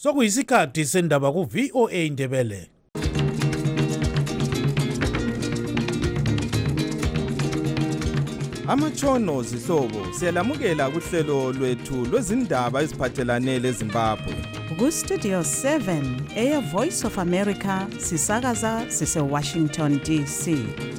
Sokuyisikhathi sendaba ku VOA Indebele. Amatshono zihlobo siyalamukela kuhlelo lwethu lwezindaba eziphathelane leZimbabwe. Ku Studio 7 Air Voice of America sisakaza sise Washington DC.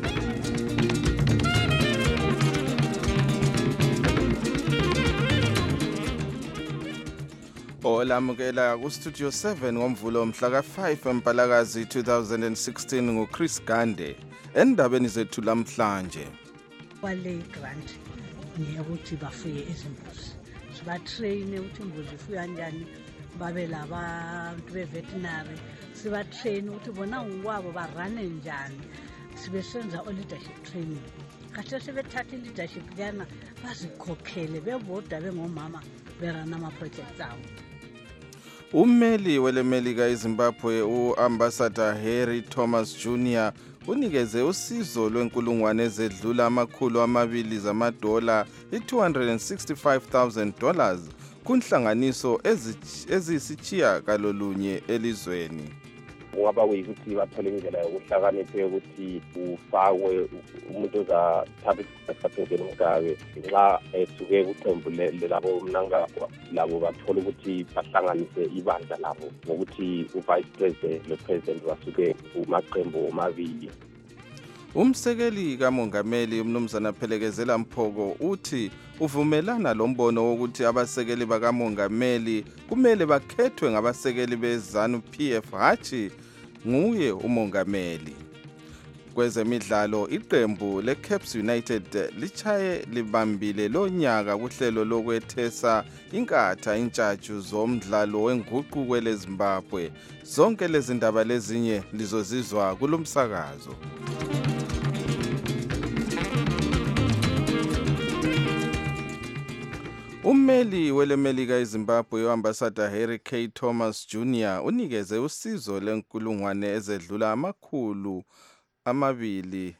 Olamukela ku Studio 7 ngomvulo mhla ka5 eMpalakazi 2016 nguChris Gande. Endabeni zethu lamhlanje. Wale grant ngiyokuthi bafuye izimbuzi. Sibatrain ukuthi imbuzi ifuya kanjani, babe labantu beveterinary. Sibatrain ukuthi bona ngokwabo barane njani. Sibe senza leadership training. Kahle sebethatha leadership yana bazikhokhele bebodwa bengomama berana ama projects awo. Ummeli welemelika eZimbabwe uAmbassador Harry Thomas Jr. unikeze usizo lwenkulungwane ezedlula $200 zamadola $265,000 kunhlanganiso ezisitshiya kalolunye elizweni. Kungaba kuyikuthi bathole indlela yokuhlakanipha ukuthi ufakwe umuntu ozathatha isikhathi umgabe nxa esuke kuqembu labo mnangagwa labo bathola ukuthi bahlanganise ibandla labo ngokuthi uvice president lo-president basuke kumaqembu omabili. Umsekeli kamongameli umnumzana Phelekezela Mphoko uthi uvumelana lombono wokuthi abasekeli bakamongameli kumele bakhethwe ngabasekeli beZANU PF hathi nguye umongameli. Kwezemidlalo iqembu leCaps United lichaye libambile lonyaka kuhlelo lokwethesa inkatha intshatshu zomdlalo wenguquko leZimbabwe. Zonke lezi ndaba lezinye lizozizwa kulomsakazo. Ummeli welemelika eZimbabwe uAmbassador Harry K. Thomas Jr. unikeze usizo lenkulungwane ezedlula $200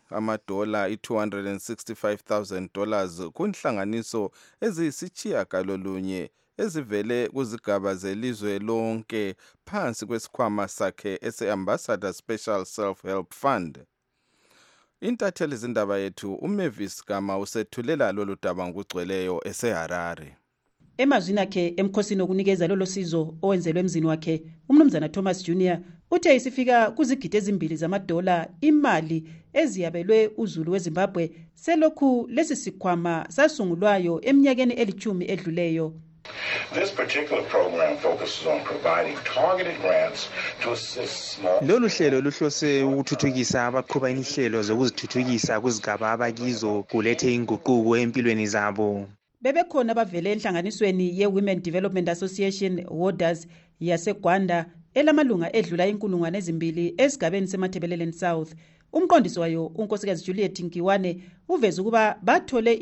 $265,000 kunhlanganiso eziyisitshiya kalolunye ezivele kuzigaba zelizwe lonke phansi kwesikhwama sakhe ese-Ambassador Special Self-Help Fund. Intatheli zindaba yethu uMavis Gama usethulela lolu daba ngokugcweleyo eseHarare. Emazwini akhe emkhosini okunikeza lolo sizo owenzelwe emzini wakhe, umnumzana Thomas Jr. uthe isifika kuzigidi ezimbili zamadola imali eziyabelwe uzulu weZimbabwe selokhu lesi sikhwama sasungulwayo eminyakeni elithumi edluleyo. This particular program focuses on providing targeted grants to assist small. Lolu hlelo luhlose ukuthuthukisa abaqhuba inhlelo zokuzithuthukisa kuzigaba abakizo kulethe inguquko empilweni zabo. Bebekhona abavele enhlanganisweni ye-Women Development Association Warders yaseGwanda elamalunga edlula 2,000 esigabeni seMathebeleleni South. Umqondisi wayo unkosikazi Juliet Nkiwane uveza ukuba bathole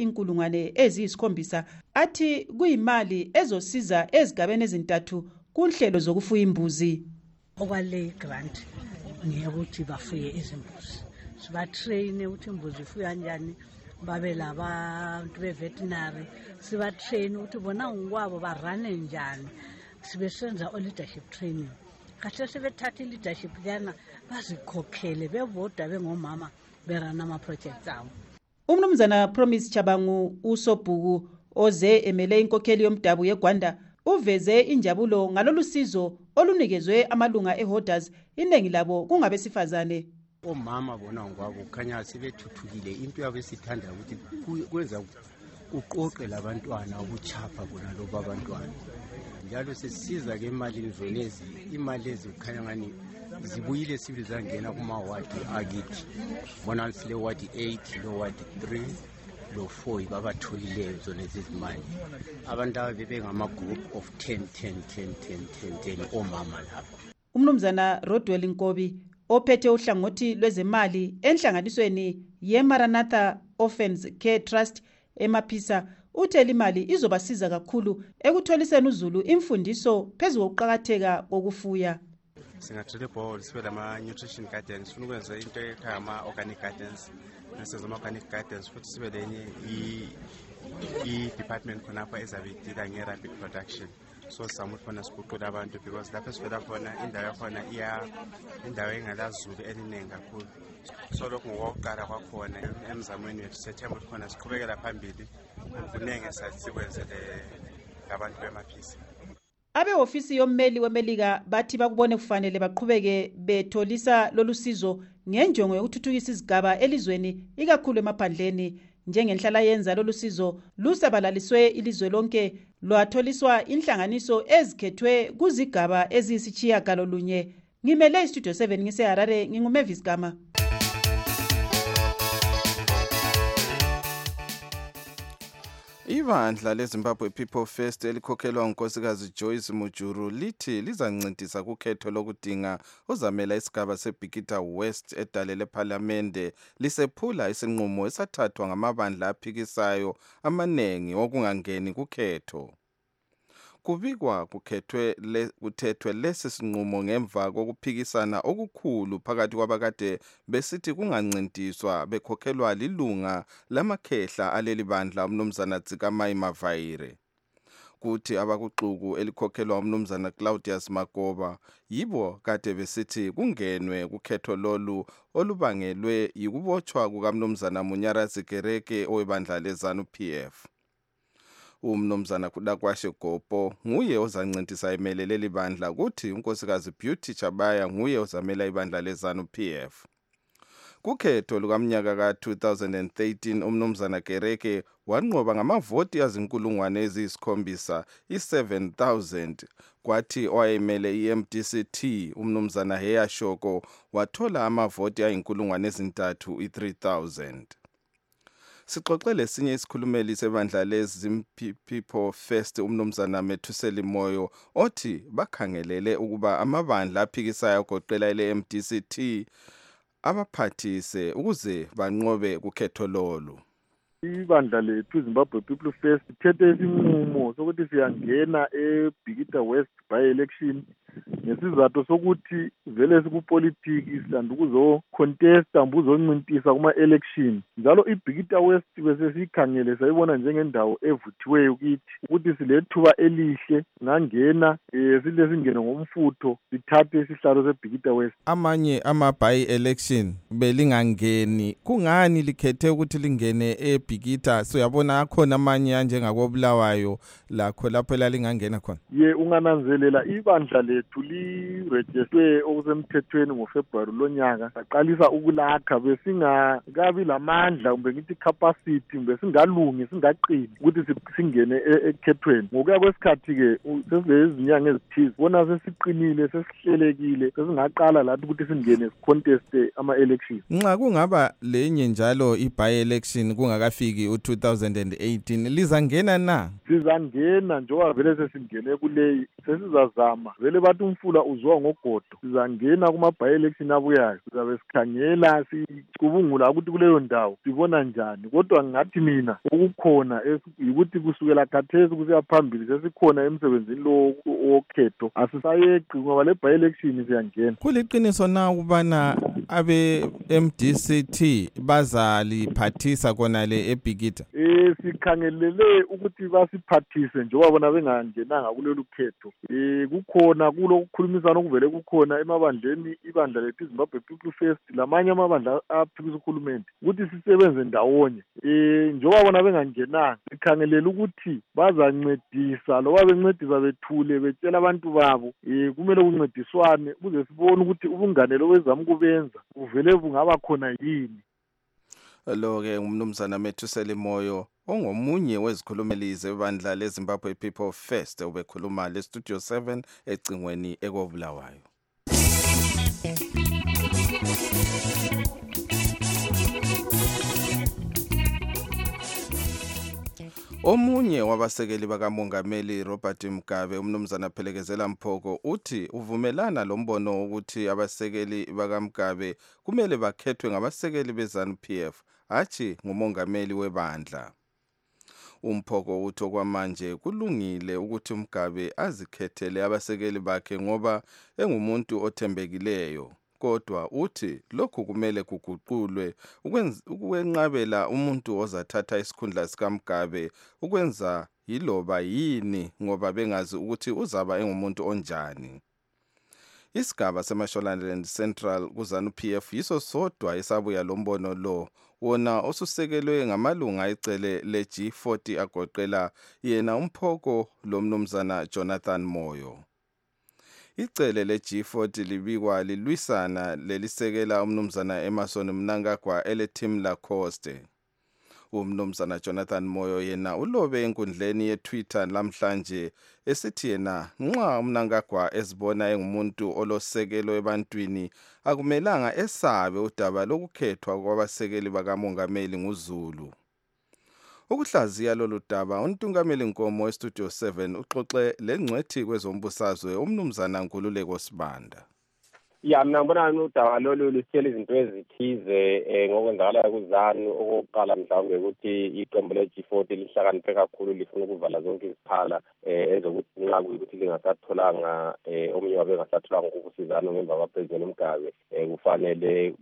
7,000 athi kuyimali ezosiza ezigabeni ezintathu kunhlelo zokufuya imbuzi. Okwale grant ngiyokuthi bafuye izimbuzi. Sibatrain ukuthi imbuzi ifuya kanjani, babe labantu beveterinary. Sibatrain ukuthi bona ngokwabo barane njani. Sibe senza leadership training. Kahle sebethatha leadership yana bazikhokhele bebodwa bengomama berana ama projects awo. Umnumzana Promise Chabangu usobhuku oze emele inkokheli yomdabu yeGwanda uveze injabulo ngalolu sizo olunikezwe amalunga eHolders, inengi labo kungabesifazane. Omama bona ngokwabo khanya sebethuthukile, into yabo esithanda ukuthi kwenza uqoqe labantwana ukuchapha bona loba abantwana. Njalo sesiza ke imali zonezi, imali ezikhanya ngani zibuyile sibili zangena kuma ward akithi. Bona sile ward 8 lo ward 3 lo 4 babatholileyo zonezi izimali. Abantu abebe ngama group of 10 omama lapho. Umnumzana Rodwell Nkobi ophethe uhlangothi lwezemali enhlanganisweni yeMaranatha Orphans Care Trust emaphisa uthela imali izobasiza kakhulu ekutholiseni uzulu imfundiso phezulu kokuqhakatheka kokufuya. Singathole ball sibe lama nutrition gardens, sifuna ukwenza into ekhaya ama organic gardens, nasenza ama organic gardens futhi sibe lenye i department khonapha ezabe idila nge rapid production. so sizama ukuthi khona siguqule abantu because lapho esivela khona indawo yakhona indawo engalazulu eliningi kakhulu. So lokhu ngokuqala kwakhona emzamweni wethu sethemba ukuthi khona siqhubekela phambili kuningi sikwenzele abantu bemaphisi. Abehofisi yommeli weMelika bathi bakubone kufanele baqhubeke betholisa lolu sizo ngenjongo yokuthuthukisa izigaba elizweni ikakhulu emaphandleni. Njengenhlala yenza lolu sizo lusabalaliswe ilizwe lonke lwatholiswa inhlanganiso ezikhethwe kuzigaba eziyisitshiyagalolunye. Ngimele iStudio 7 ngiseHarare, nginguMavis Gama. Ibandla leZimbabwe People First elikhokhelwa unkosikazi Joyce Mujuru lithi lizancintisa kukhetho lokudinga ozamela isigaba seBikita West edale lePhalamende lisephula isinqumo esathathwa ngamabandla aphikisayo amanengi okungangeni kukhetho. Kubikwa kuthethwe lesi sinqumo ngemva kokuphikisana okukhulu phakathi kwabakade besithi kungancintiswa bekhokhelwa lilunga lamakhehla aleli bandla umnumzana Tsikamai Mavaire. Kuthi abakuxuku elikhokhelwa umnumzana Claudius Magoba yibo kade besithi kungenwe kukhetho lolu olubangelwe yikubotshwa kukamnumzana Munyarazi Gereke owebandla leZANU PF. Umnumzana Kudakwashe Gopo nguye ozancintisa emelele libandla kuthi unkosikazi Beauty Chabaya nguye ozamela ibandla leZANU PF. Kukhetho lukamnyaka ka-2013 umnumzana Gereke wanqoba ngamavoti azinkulungwane eziyisi-7 i-7,000 kwathi owayemele i-MDCT umnumzana Heya Shoko wathola amavoti ayinkulungwane ezintathu i-3,000. Sixoxele esinye isikhulumeli sebandla leZimbabwe First umnumzana Methuseli Moyo othi bakhangelele ukuba amabandla aphikisayo agoqela ele-MDCT abaphathise ukuze banqobe kukhetho lolu. Ibandla lethu Zimbabwe People First ithethe isinqumo sokuthi siyangena eBikita West by-election ngesizathu sokuthi vele sikupolitiki sithanda ukuzocontesta ukuzoncintisa kuma-election. Njalo iBikita West bese siyikhangele sayibona njengendawo evuthiweyo kithi ukuthi silethuba elihle ngangena sile singene ngomfutho sithathe isihlalo seBikita West. Amanye ama-by-election belingangeni kungani likhethe ukuthi lingene eBikita? So yabona akhona amanye anjengakobulawayo lakho lapho lalingangena khona. Ungananzelela ibandla lethu lirejistwe okusemthethweni ngoFebruary lonyaka saqalisa ukulakha besingakabi lamandla kumbe ngithi capacity kumbe singalungi singaqini ukuthi singene ekhethweni. Ngokuya kwesikhathi ke sesilezinyanga ezithize bona sesiqinile sesihlelekile sesingaqala lathi ukuthi singene contest ama-elections. Nxa kungaba lenye njalo i-by-election kungakafiki u-2018 lizangena na? Sizangena njengoba vele sesingene kuleyi sesizazama vele bathi umfula uzwa ngogodo. Sizangena kuma-by-election abuyayo sizabe sikhangela sicubungula ukuthi kuleyo ndawo sibona njani. Kodwa ngathi mina okukhona ukuthi kusukela khathesi kusiya phambili sesikhona emsebenzini lo wokhetho asisayeqi ngoba le by-election siyangena. Kuliqiniso na ukubana abe-MDCT bazaliphathisa kona le eBikita? Sikhangelele ukuthi basiphathise njengoba bona bengangenanga kulolu khetho. Kukhona kulokukhulumisana okuvele kukhona emabandleni ibandla lethu Zimbabwe People First lamanye amabandla aphikisa uhulumende ukuthi sisebenze ndawonye. Njengoba bona bengangenanga sikhangelele ukuthi bazancedisa loba bencedisa bethule betshela abantu babo kumele kuncediswane kuze sibone ukuthi ubungane lokwezama kubenza uvele bungaba khona yini. Lo-ke umnumzana Methuseli Moyo ongomunye wezikhulumeli zebandla leZimbabwe People First ubekhuluma leStudio 7 ecingweni ekobulawayo. Omunye wabasekeli bakamongameli Robert Mugabe umnumzana Phelekezela Mphoko uthi uvumelana lombono ukuthi abasekeli bakaMugabe kumele bakhethwe ngabasekeli beZANU PF athi ngumongameli webandla. Umphoko uthi okwamanje kulungile ukuthi uMugabe azikhethele abasekeli bakhe ngoba engumuntu othembekileyo. Kodwa uthi lokhu kumele kuguqulwe ukwenqabela umuntu ozathatha isikhundla sikaMugabe ukwenza yiloba yini ngoba bengazi ukuthi uzaba engumuntu onjani. Isigaba seMashonaland Central kuZANU-PF yiso sodwa esabuya lombono lo wona osusekelwe ngamalunga ecele leG40 agoqela yena umphoko lomnumzana Jonathan Moyo. Icele leG40 libikwa lilwisana lelisekela umnumzana Emmerson Mnangagwa eleTim Lacoste. Umnumzana Jonathan Moyo yena ulobe enkundleni yeTwitter namhlanje esithi yena nxa uMnangagwa ezibona engumuntu olosekelo ebantwini akumelanga esabe udaba lokukhethwa kwabasekeli bakamongameli nguZulu. Ukuhlaziya lolu daba uNtungameli Nkomo weStudio 7 uxoxe lengcwethi kwezombusazwe umnumzana Nkululeko Sibanda. Ya mina ngibona udaba lolu lisitshela izinto ezithize ngokwenzakala kuZANU. Okokuqala mhlawumbe ukuthi iqembu leG40 lihlakaniphe kakhulu lifuna ukuvala zonke iziphala ezokuthi nxa kuyikuthi lingasatholanga omunye wabe engasatholanga ukusizana ngemva kwaPresident Mugabe kufanele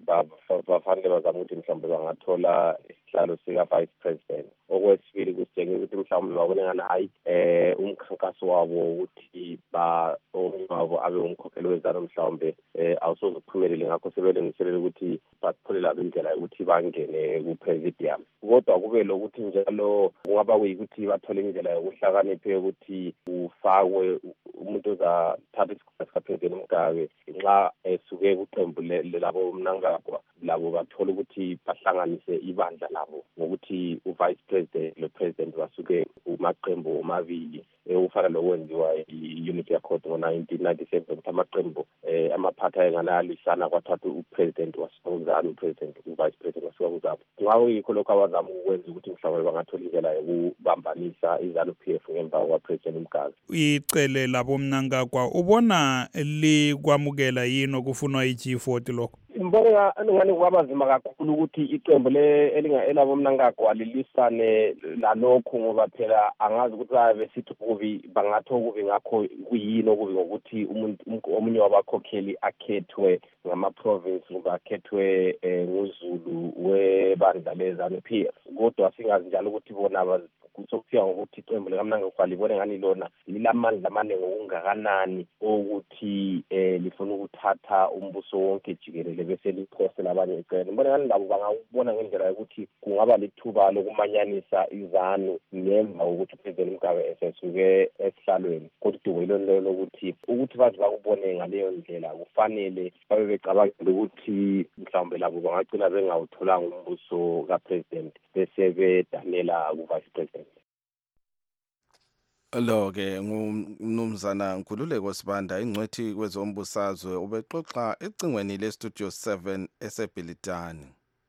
bazame ukuthi mhlawumbe bangathola isihlalo sika Vice President. Okwesibili kusitshengisa ukuthi mhlawumbe babone ngani hayi umkhankaso wabo ukuthi omunye wabo abe umkhokheli weZANU mhlawumbe awusozophumelele ngakho sebelungiselela ukuthi batholela indlela yokuthi bangene ku-presidium. Kodwa kube lokuthi njalo kungaba kuyikuthi bathole indlela yokuhlakaniphe ukuthi ufakwe umuntu ozathatha isikhathi sikaPresident Mugabe nxa esuke kuqembu labo Mnangagwa labo bathola ukuthi bahlanganise ibandla labo ngokuthi uvice president lo-president basuke umaqembu omabili ufana lokwenziwa i-unity accord ngo-1997 ukuthi amaqembu amaphatha enganalisana kwathatha upresident wasizanu upresident uvice president wasuka kuzabo. Ngawo yikho lokho abazama ukwenza ukuthi mhlawumbe bangathola indlela yokubambanisa iZANU-PF ngemva kwaPresident Mugabe. Icele labo Mnangagwa ubona likwamukela yini okufunwa iG40 lokho? Mbona ngani kwabazima kakhulu ukuthi iqembu elabo Mnangagwa lilisane lalokho ngoba phela angazi ukuthi besithi kubi bangatho kubi ngakho kuyini okubi ngokuthi umuntu omunye wabakhokheli akhethwe ngama-province ngoba akhethwe nguZulu webandla leZANU-PF. Kodwa singazi njalo ukuthi bona kusokufika ngokuthi iqembu likaMnangagwa libone ngani lona lilamandla amaningi okungakanani ukuthi lifuna ukuthatha umbuso wonke jikelele bese liphosela abanye iqembu. Mbona ngani labo bangabona ngendlela yokuthi kungaba lithuba lokumanyanisa iZANU ngemva ukuthi uPresident Mugabe esesuke esihlalweni. Kodwa yilo lokuthi bathi bakubone ngaleyo ndlela kufanele babe becabangela ukuthi mhlawumbe labo bangagcina bengawutholanga umbuso kaPresident bese bedanela ku-Vice President. Lo-ke ngumnumzana Nkululeko Sibanda ingcwethi kwezombusazwe ubexoxa ecingweni leStudio 7 eseBhilitani.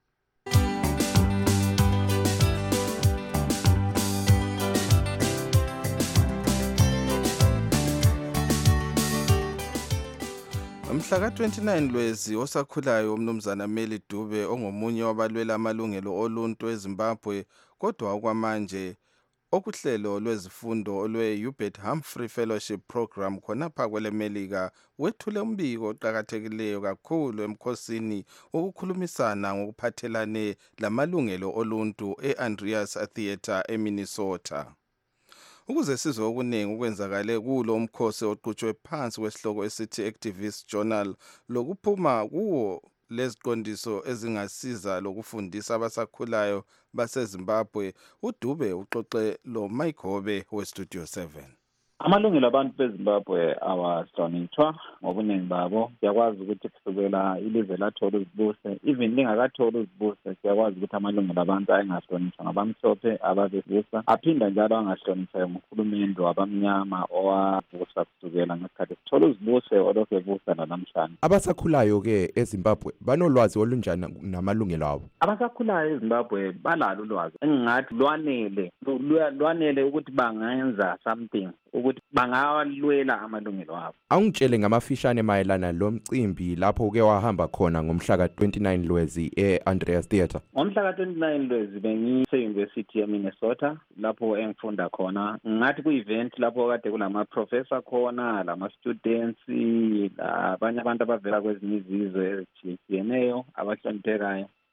Mhla ka-29 Lwezi osakhulayo umnumzana Meli Dube ongomunye wabalwela amalungelo oluntu eZimbabwe kodwa okwamanje okuhlelo lwezifundo olwe-Hubert Humphrey Fellowship Program khonapha kweleMelika wethule umbiko oqhakathekileyo kakhulu emkhosini wokukhulumisana ngokuphathelane lamalungelo oluntu e-Andreas Theatre eMinnesota. Ukuze sizwe okuningi okwenzakale kulo umkhosi oqhutshwe phansi kwesihloko esithi Activist Journal lokuphuma kuwo leziqondiso ezingasiza lokufundisa abasakhulayo baseZimbabwe, uDube uxoxe lo Mike Hobe weStudio 7. Amalungelo abantu beZimbabwe awahlonitshwa ngobuningi babo. Siyakwazi ukuthi kusukela ilizwe lathola uzibuse, even lingakathola uzibuse, siyakwazi ukuthi amalungelo abantu ayengahlonitshwa ngabamhlophe ababebusa, aphinda njalo angahlonitshwa nguhulumende wabamnyama owabusa kusukela ngesikhathi sithola uzibuse olokhu ebusa namhlanje. Abasakhulayo-ke eZimbabwe banolwazi olunjani namalungelo abo? Abasakhulayo eZimbabwe balalo ulwazi engingathi lwanele ukuthi bangenza something ukuthi bangawalwela amalungelo abo. Awungitshele ngamafishane mayelana lo mcimbi lapho uke wahamba khona ngomhla ka-29 Lwezi e-Andreas Theatre. Ngomhla ka-29 Lwezi bengise-University eMinnesota lapho engifunda khona. Ngathi ku-event lapho kade kulama-professor khona, lama-students, abanye abantu abavela kwezinye izizwe ezitshiyeneyo abahloniphekayo.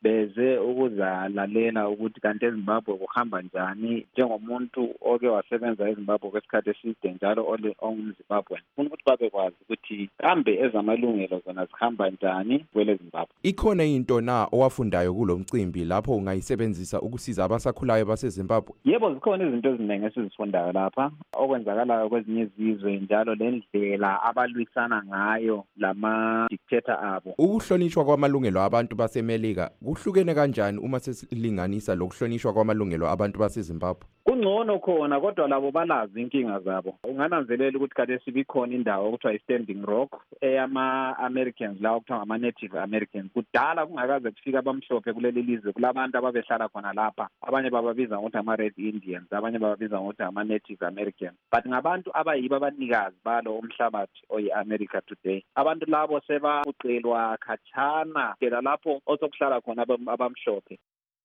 beze ukuzalalela ukuthi kanti eZimbabwe kuhamba njani njengomuntu oke wasebenza eZimbabwe kwesikhathi eside njalo ongumZimbabwe. Ufuna ukuthi babekwazi ukuthi kambe ezamalungelo zona zihamba njani kwele Zimbabwe. Ikhona into na owafundayo kulo mcimbi lapho ungayisebenzisa ukusiza abasakhulayo baseZimbabwe? Yebo, zikhona izinto eziningi esizifundayo lapha okwenzakalayo kwezinye izizwe njalo lendlela abalwisana ngayo lama-dictator abo. Ukuhlonishwa kwamalungelo abantu baseMelika kuhlukene kanjani uma sesilinganisa lokuhlonishwa kwamalungelo abantu baseZimbabwe? Kungcono khona kodwa labo balazi inkinga zabo. Ungananzelela ukuthi kade sibikhona indawo okuthiwa i-Standing Rock eyama-Americans la okuthiwa ngama-Native Americans. Kudala kungakaze kufika abamhlophe kuleli lizwe kulabantu ababehlala khona lapha. Abanye bababiza ngokuthi ama-Red Indians, abanye bababiza ngokuthi ama-Native Americans. But ngabantu abayibo abanikazi balo umhlabathi oyi-America today. Abantu labo sebabucelwa khatshana phela lapho osokuhlala khona abamhlophe.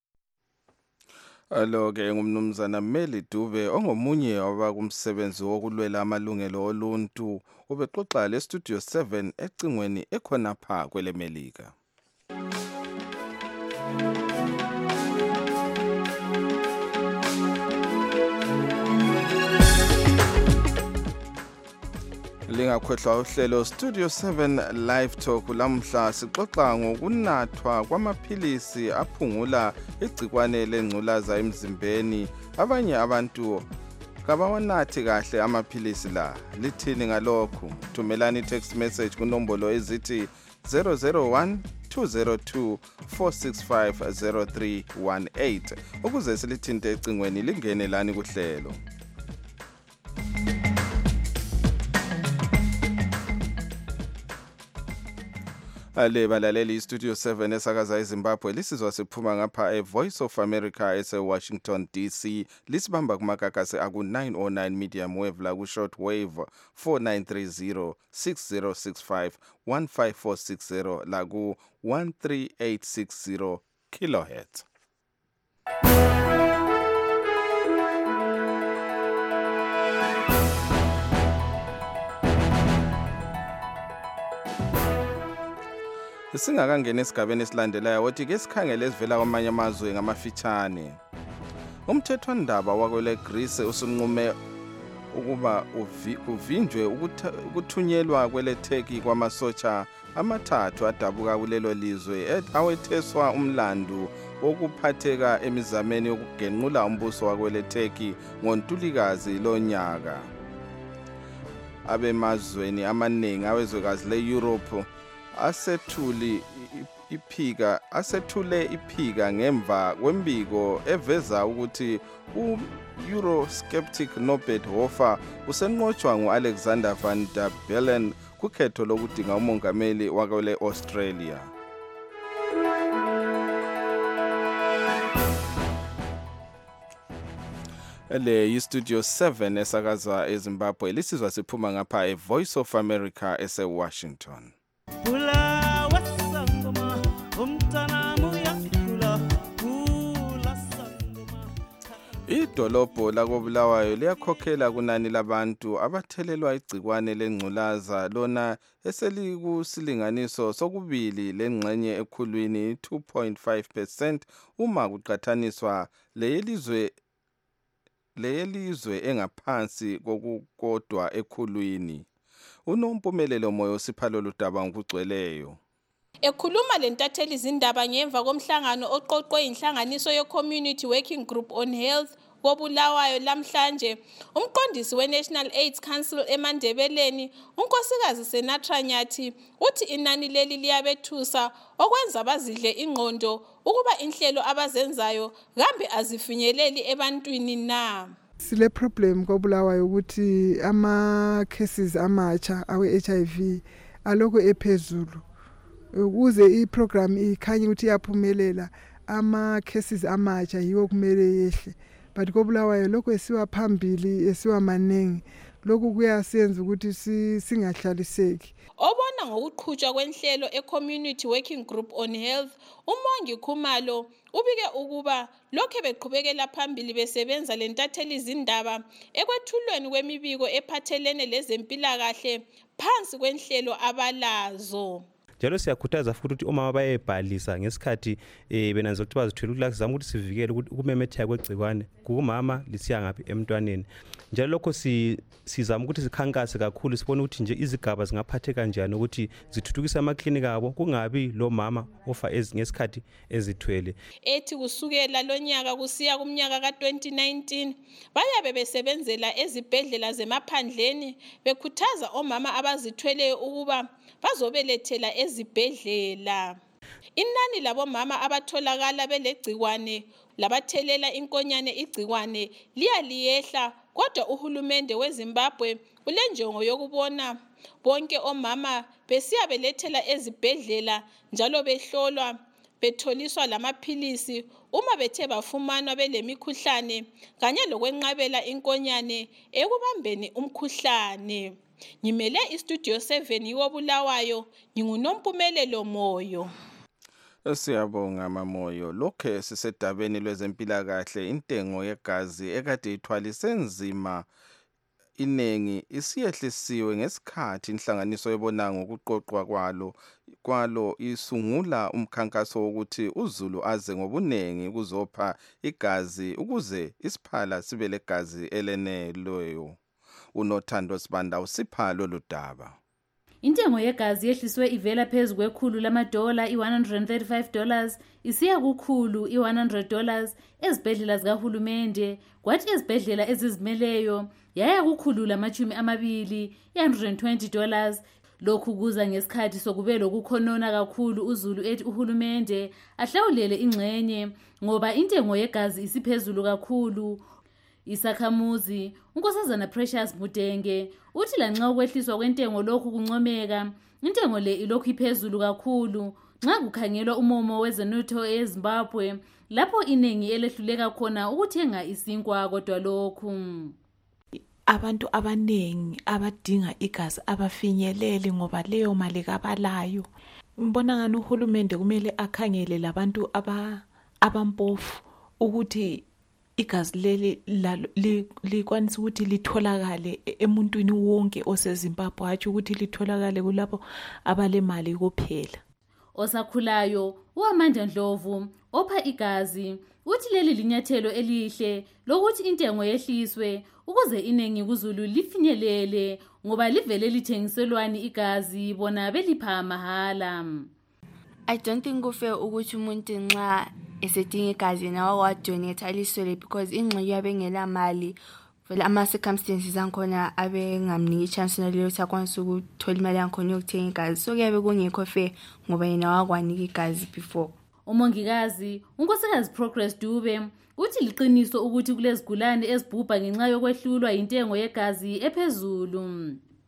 Alo-ke ngumnumzana Meli Dube ongomunye wabakumsebenzi wokulwela amalungelo oluntu ubexoxa le-Studio 7 ecingweni ekhonapha kwele Melika. Lingakhohlwa uhlelo Studio 7 Live Talk lamhla sixoxa ngokunathwa kwamaphilisi aphungula igcikwane lengculaza emzimbeni. Abanye abantu kabawanathi kahle amaphilisi la. Lithini ngalokho? Thumelani text message kunombolo ezithi 001 202 465 0318 ukuze silithinte ecingweni lingene lani kuhlelo. Ale balaleli Studio 7 esakaza eZimbabwe lisizwa siphuma ngapha eVoice of America eseWashington DC lisibamba kumakakasi aku-909 medium wave la ku-short wave 4930 6065 15460 la ku-13860 kilohertz. Singakangena esigabeni esilandelayo wothi ke sikhangele esivela kwamanye amazwe ngamafitshane. Umthethwandaba wakwele Greece usunqume ukuba uvinjwe ukuthunyelwa kwele Turkey kwamasotsha amathathu adabuka kulelo lizwe awetheswa umlandu wokuphatheka emizameni yokugenqula umbuso wakwele Turkey ngoNtulikazi lonyaka. Abemazweni amaningi awezwekazi le-Europe asethule iphika ngemva kwembiko eveza ukuthi u-Eurosceptic Norbert Hofer usenqotshwa ngu-Alexander Van der Bellen kukhetho lokudinga umongameli wakwele Australia. Le yi-Studio 7 esakaza eZimbabwe lisizwa siphuma ngapha eVoice of America eseWashington. Idolobho lakoBulawayo liyakhokhela kunani labantu abathelelwa igcikwane lengculaza lona eselikusilinganiso sokubili lengxenye ekhulwini 2.5% uma kuqhathaniswa leyelizwe engaphansi kokukodwa ekhulwini. Unompumelelo moyo siphalo ludaba ngokugcweleyo. Ekhuluma lentatheli izindaba ngemva komhlangano oqoqwe inhlanganiso ye-Community Working Group on Health koBulawayo lamhlanje, umqondisi we-National AIDS Council eMandebeleni, unkosikazi Senatra Nyathi, uthi inani leli liyabethusa okwenza bazidle ingqondo ukuba inhlelo abazenzayo kambe azifinyeleli ebantwini na. Sile problem koBulawayo ukuthi ama-cases amatsha awe-HIV alokho ephezulu. Ukuze i-program ikhanye ukuthi iyaphumelela ama-cases amatsha yiwo kumele yehle, but koBulawayo lokho esiwa phambili esiwa maningi, lokhu kuyasiyenza ukuthi singahlaliseki. Obona ngokuqhutshwa kwenhlelo e-Community Working Group on Health, uMongi Khumalo ubike ukuba lokho beqhubekela phambili besebenza lentatheli izindaba ekwethulweni kwemibiko ephathelene lezempilakahle phansi kwenhlelo abalazo. njalo siyakhuthaza futhi ukuthi omama bayebhalisa ngesikhathi benanzela ukuthi bazithwele ukuthi lazama ukuthi sivikele ukumemetheka kwegcikwane kumama lisiya ngaphi emntwaneni. Njalo lokho sizama ukuthi sikhankase kakhulu sibone ukuthi nje izigaba zingaphatheka kanjani ukuthi zithuthukise amaklinika abo kungabi lo mama ofa ngesikhathi ezithwele. Ethi kusukela lonyaka kusiya kumnyaka ka2019 bayabe besebenzela ezibhedlela zemaphandleni bekhuthaza omama abazithweleyo ukuba bazobelethela ezibhedlela. Inani labomama abatholakala belegcikwane labathelela inkonyane igcikwane liyehla, kodwa uhulumende weZimbabwe ulenjongo yokubona bonke omama besiya belethela ezibhedlela njalo behlolwa betholiswa lamaphilisi uma bethe bafumanwa belemikhuhlane kanye lokwenqabela inkonyane ekubambeni umkhuhlane. Ngimele iStudio 7 yiwoBulawayo, nginguNompumelelo Moyo. Siyabonga Mamoyo. Lokho sisedabeni lwezempilakahle, intengo yegazi ekade ithwalise nzima inengi isiyehlisiwe ngesikhathi inhlanganiso yebona ngokuqoqwa kwalo isungula umkhankaso wokuthi uZulu aze ngobunengi kuzopha igazi ukuze isiphala sibe legazi eleneleyo. uNothando Sibanda usipha lolu daba. Intengo yegazi yehliswe ivela phezu kwekhulu lamadola $135 isiya kukhulu $100 ezibhedlela zikahulumende, kwathi ezibhedlela ezizimeleyo yaya kukhulu lama-20 $120. Lokhu kuza ngesikhathi sokube lokukhonona kakhulu uZulu ethi uhulumende ahlawulele ingxenye ngoba intengo yegazi isiphezulu kakhulu. Isakhamuzi uNkosazana Precious Mudenge uthi lanxa ukwehliswa kwentengo lokhu kuncomeka, intengo le ilokhu iphezulu kakhulu nxa kukhangelwa umomo wezenotho eZimbabwe lapho inengi elehluleka khona ukuthenga isinkwa. Kodwa lokhu abantu abanengi abadinga igazi abafinyeleli ngoba leyo mali kabalayo. Ngibona ngani uhulumende kumele akhangele labantu abampofu ukuthi igazi leli likwanisa ukuthi litholakale emuntwini wonke oseZimbabwe, hatshi ukuthi litholakale kulabo abalemali kuphela. Osakhulayo uAmanda Ndlovu opha igazi uthi leli linyathelo elihle lokuthi intengo yehliswe ukuze inengi kuZulu lifinyelele ngoba livele lithengiselwani igazi bona belipha mahala. I don't think kufair ukuthi umuntu nxa esedinga igazi nawo wadonate aliswele because ingxenye yabengela mali vele ama-circumstances ankhona abengamniki ichance naleyo ukuthi akwanisa ukuthola imali yankhona yokuthenga igazi, so kuyabe kungekho fair ngoba yena wakwanika igazi before. Umongikazi uNkosikazi Progress Dube uthi liqiniso ukuthi kulezigulane ezibhubha ngenxa yokwehlulwa intengo yegazi ephezulu.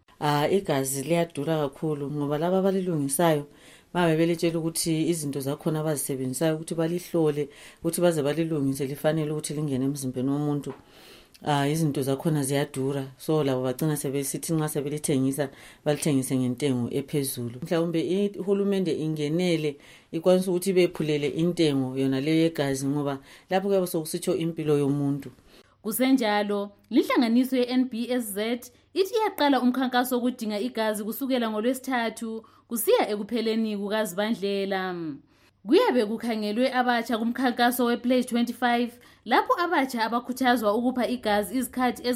Igazi liyadura kakhulu ngoba laba abalilungisayo babe belitshela ukuthi izinto zakhona abazisebenzisayo ukuthi balihlole ukuthi baze balilungise lifanele ukuthi lingene emzimbeni womuntu. Izinto zakhona ziyadura, so labo bagcina sebesithi nxa sebelithengisa balithengise ngentengo ephezulu. Mhlawumbe uhulumende ingenele ikwanisa ukuthi bephulele intengo yona leyo yegazi ngoba lapho kuyabe sokusitsho impilo yomuntu. Kusenjalo linhlanganiso yeNBSZ ithi iyaqala umkhankaso wokudinga igazi kusukela ngoLwesithathu kusiya ekupheleni kukaZibandlela. Kuyabe kukhangelwe abatsha kumkhankaso wePledge 25 lapho abatsha abakhuthazwa ukupha igazi izikhathi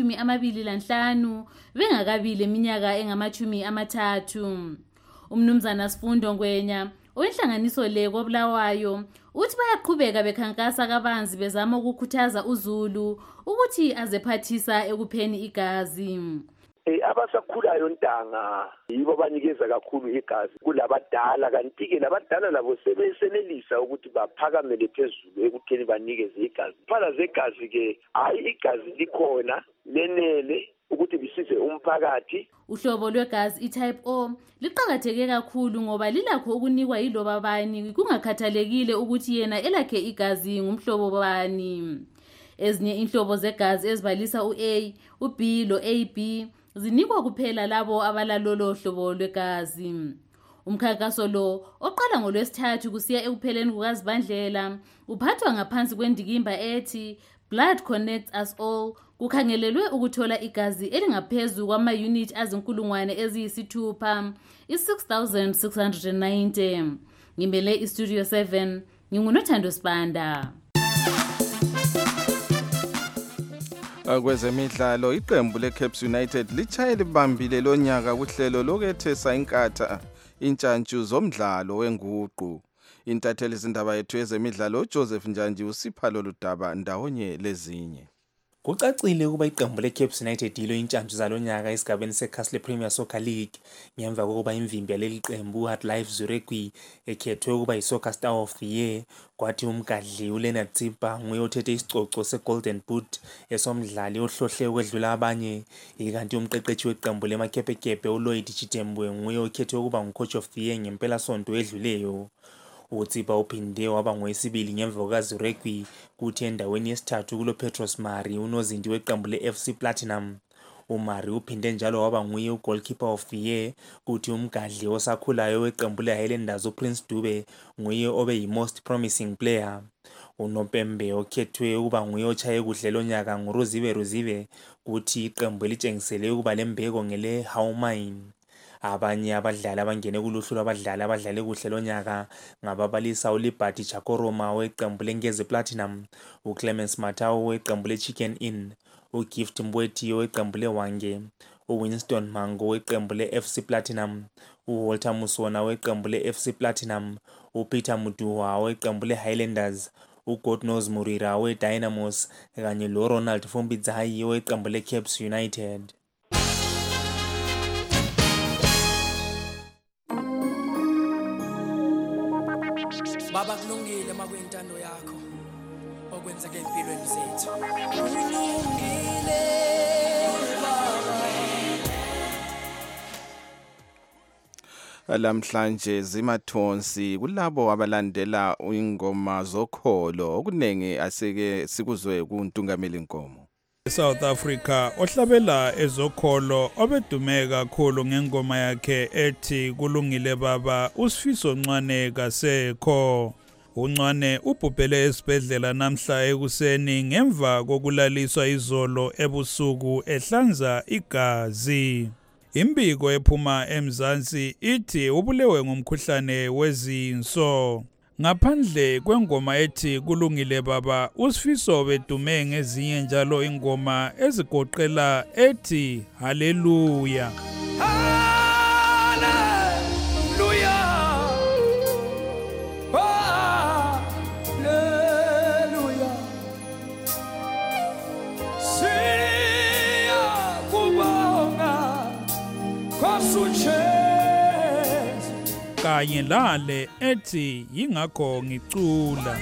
ezingama-25 bengakabili iminyaka engama-30. Umnumzana Sifundo Ngwenya owenhlanganiso le koBulawayo uthi bayaqhubeka bekhankasa kabanzi bezama ukukhuthaza uZulu ukuthi azephathisa ekupheni igazi. Abasakhulayo ntanga yibo banikeza kakhulu igazi kulabadala, kanti-ke labadala labo sebesenelisa ukuthi baphakamele phezulu ekutheni banikeze igazi. Phala zegazi-ke hayi igazi likhona lenele ukuthi lisize umphakathi. Uhlobo lwegazi itype O liqhakatheke kakhulu ngoba lilakho ukunikwa yiloba bani kungakhathalekile ukuthi yena elakhe igazi ngumhlobo bani. Ezinye inhlobo zegazi ezibalisa uA, uB loAB zinikwa kuphela labo abalalolo hlobo lwegazi. Umkhankaso lo oqala ngoLwesithathu kusiya ekupheleni kukaZibandlela uphathwa ngaphansi kwendikimba ethi Blood Connects Us All kukhangelelwe ukuthola igazi elingaphezu kwama-unit azinkulungwane eziyisithupha i-6,690. Ngimele iStudio 7, ngingunothando Sibanda. Kwezemidlalo, iqembu leCaps United lichaye libambile lonyaka kuhlelo lokwethesa inkatha intshantshu zomdlalo wenguqu. Intatheli izindaba yethu yezemidlalo Joseph Njanji usipha lolu daba ndawonye lezinye. Kucacile ukuba iqembu leCaps United yilo intshantshu zalonyaka esigabeni seCastle Premier Soccer League ngemva kokuba imvimbi yaleli qembu uHatlife Zurekwi ekhethwe ukuba yiSoccer Star of the Year, kwathi umgadli uLeonard Tsipa nguye othethe isicoco seGolden Boot esomdlali ohlohle ukwedlula abanye, ikanti umqeqeshi weqembu lemakepekepe uLloyd Chitembwe nguye okhethwe ukuba nguCoach of the Year ngempela sonto edluleyo. uTsipa uphinde waba ngoyesibili ngemva kukaZurekwi, kuthi endaweni yesithathu kulo Petros Mari unozindi weqembu leFC Platinum. uMari uphinde njalo waba nguye uGoalkeeper of the Year, kuthi umgadli osakhulayo weqembu leHighlanders uPrince Dube nguye obe yiMost Promising Player. uNopembe okhethwe ukuba nguye ochaye kuhle lonyaka nguRuzive, kuthi iqembu elitshengisele ukuba lembeko ngele Howmine. Abanye abadlali abangene kuluhlu lwabadlali abadlale kuhle lonyaka ngababalisa uLiberty Chakoroma weqembu leNgezi Platinum, uClemens Matau weqembu leChicken Inn, uGift Mbwethi weqembu leWange, uWinston Mango weqembu leFC Platinum, uWalter Musona weqembu leFC Platinum, uPeter Mutuwa weqembu leHighlanders, uGodnose Murira weDynamos kanye loRonald Fombidzayi weqembu leCaps United. Baba kulungile makuyintando yakho okwenzeke empilweni zethu. Kulungile baba. Lamhlanje zimathonsi kulabo abalandela ingoma zokholo okunenge aseke sikuzwe kuNtungameli Nkomo. South Africa ohlabela ezokholo obedume kakhulu ngengoma yakhe ethi kulungile baba uSifiso Ncwane kasekho. uNcwane ubhubhele esibhedlela namhla ekuseni ngemva kokulaliswa izolo ebusuku ehlanza igazi. Imbiko ephuma eMzansi ithi ubulewe ngomkhuhlane wezinso. Ngaphandle kwengoma ethi kulungile baba uSifiso bedume ngezinye njalo ingoma ezigoqela ethi haleluya. Kanye lale ethi yingakho ngicula.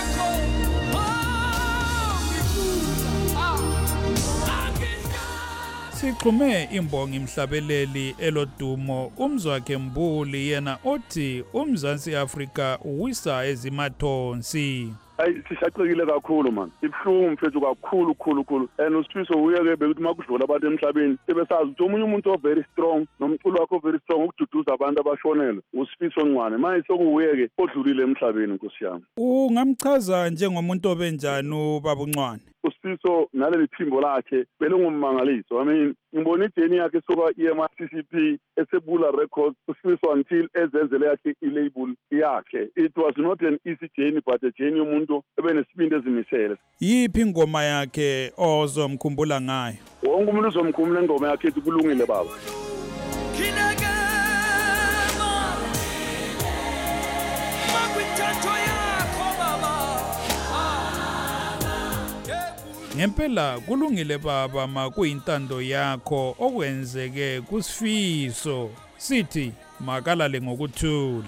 Sixhume imbongi mhlabeleli elodumo umzwakhe Mbuli yena othi uMzansi Afrika uwisa ezimathonsi. Hayi sishaqekile kakhulu man. Ibhlungu mfethu kakhulu and uSifiso uyeke bekuthi makudlula abantu emhlabeni sebesazi ukuthi omunye umuntu o very strong nomculo wakhe very strong ukududuza abantu abashonelwe uSifiso Ncwane manje sokuyeke odlulile emhlabeni Nkosi yami. Ungamchaza njengomuntu obenjani ubaba uNcwane? uSifiso naleli phimbo lakhe belungumangaliso. I mean ngibona ijeni yakhe soka eMCCP esebula records uSifiso until ezenzele yakhe ilabel yakhe. It was not an easy journey but a journey umuntu ebenesibindi ezimisele. Yiphi ingoma yakhe ozomkhumbula ngayo? Wonke umuntu uzomkhumbula ingoma yakhe ethi kulungile baba. Ngempela kulungile baba makuyintando yakho okwenzeke kuSifiso sithi makalale ngokuthula.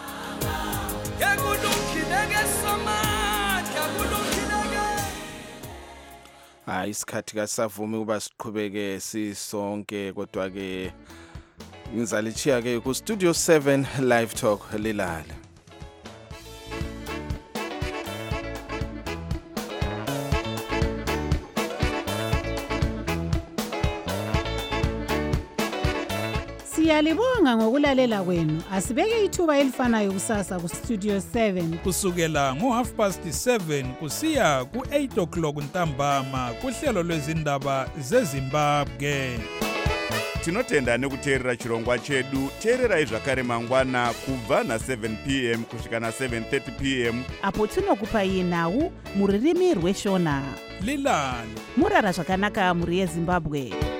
Hayi isikhathi kasavumi kuba siqhubeke sisonke kodwa ke ngizalichiya ke ku Studio 7 Live Talk lilala. Siyali Sibonga ngokulalela kwenu. Asibeke ithuba elifanayo kusasa ku Studio 7 kusukela ngo7:30 kusiya ku8 o'clock ntambama kuhlelo lwezindaba zeZimbabwe. Tinotenda nekuteerera chirongwa chedu. Teererai zvakare mangwana kubva na7 p.m. kusvika na7:30 p.m. apo tinokupai nhau muririmi rweshona. Lilani murara zvakanaka muri yeZimbabwe.